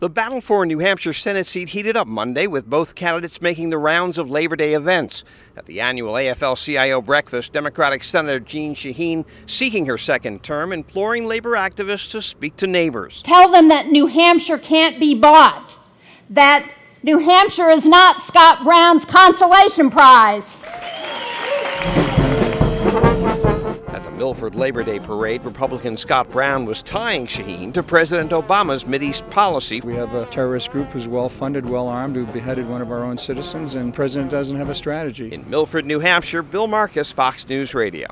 The battle for a New Hampshire Senate seat heated up Monday, with both candidates making the rounds of Labor Day events. At the annual AFL-CIO breakfast, Democratic Senator Jeanne Shaheen, seeking her second term, imploring labor activists to speak to neighbors. Tell them that New Hampshire can't be bought, that New Hampshire is not Scott Brown's consolation prize. At the Milford Labor Day parade, Republican Scott Brown was tying Shaheen to President Obama's Mideast policy. We have a terrorist group who's well-funded, well-armed, who beheaded one of our own citizens, and the president doesn't have a strategy. In Milford, New Hampshire, Bill Marcus, Fox News Radio.